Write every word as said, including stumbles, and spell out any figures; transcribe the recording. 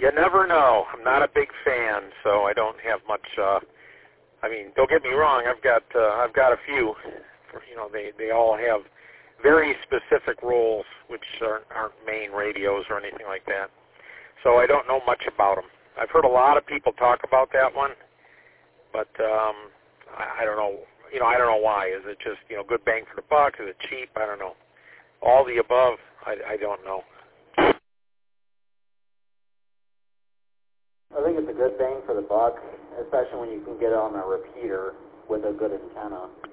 You never know. I'm not a big fan, so I don't have much. Uh, I mean, don't get me wrong. I've got uh, I've got a few. For, you know, they they all have very specific roles, which aren't, aren't main radios or anything like that. So I don't know much about them. I've heard a lot of people talk about that one, but um, I, I don't know. You know, I don't know why. Is it just, you know, good bang for the buck? Is it cheap? I don't know. All the above, I, I don't know. I think it's a good bang for the buck, especially when you can get it on a repeater with a good antenna.